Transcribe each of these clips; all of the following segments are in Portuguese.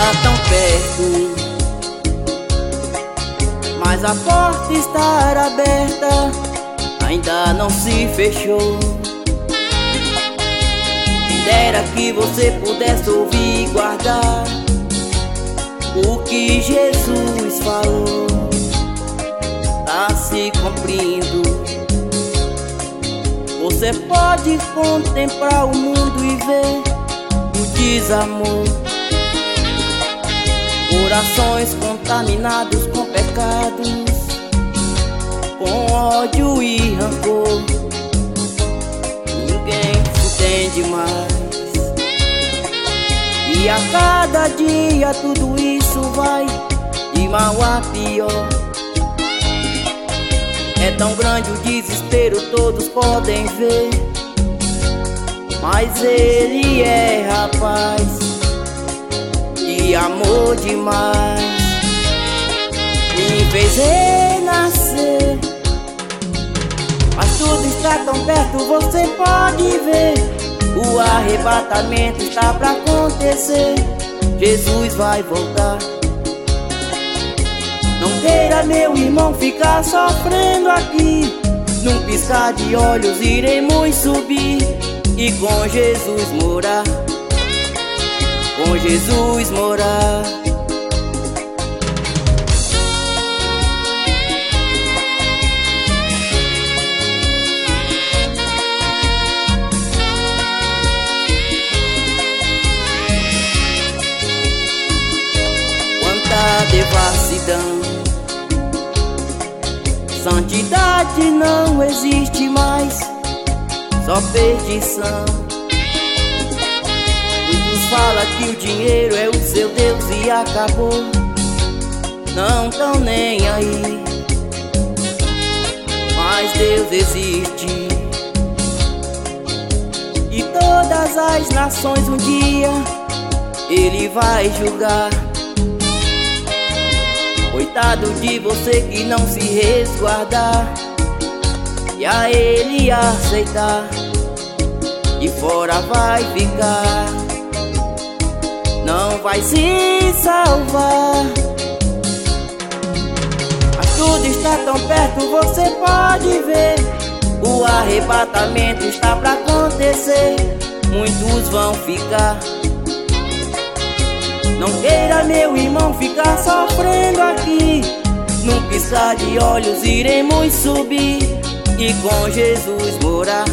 está tão perto, mas a porta está aberta, ainda não se fechou. Quem dera que você pudesse ouvir e guardar o que Jesus falou. Tá se cumprindo. Você pode contemplar o mundo e ver o desamor, corações contaminados com pecados, com ódio e rancor. Ninguém se entende mais, e a cada dia tudo isso vai de mal a pior. É tão grande o desespero, todos podem ver, mas ele é rapaz de amor demais. Me fez renascer, mas tudo está tão perto, você pode ver. O arrebatamento está pra acontecer, Jesus vai voltar. Não queira, meu irmão, ficar sofrendo aqui. Num piscar de olhos iremos subir e com Jesus morar, com Jesus morar. Quanta devassidão, santidade não existe mais, só perdição. Muitos falam que o dinheiro é o seu Deus e acabou, não tão nem aí, mas Deus existe. E todas as nações um dia Ele vai julgar. Coitado de você que não se resguardar e a ele aceitar, de fora vai ficar, não vai se salvar. Mas tudo está tão perto, você pode ver. O arrebatamento está pra acontecer, muitos vão ficar. Não queira, meu irmão, ficar sofrendo aqui. Num piscar de olhos iremos subir e com Jesus morar.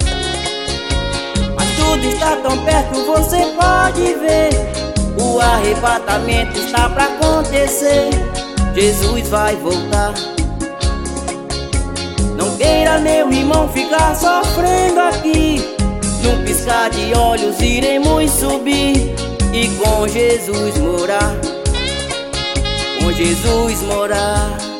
Mas tudo está tão perto, você pode ver. O arrebatamento está pra acontecer, Jesus vai voltar. Não queira, meu irmão, ficar sofrendo aqui. Num piscar de olhos iremos subir e com Jesus morar, com Jesus morar.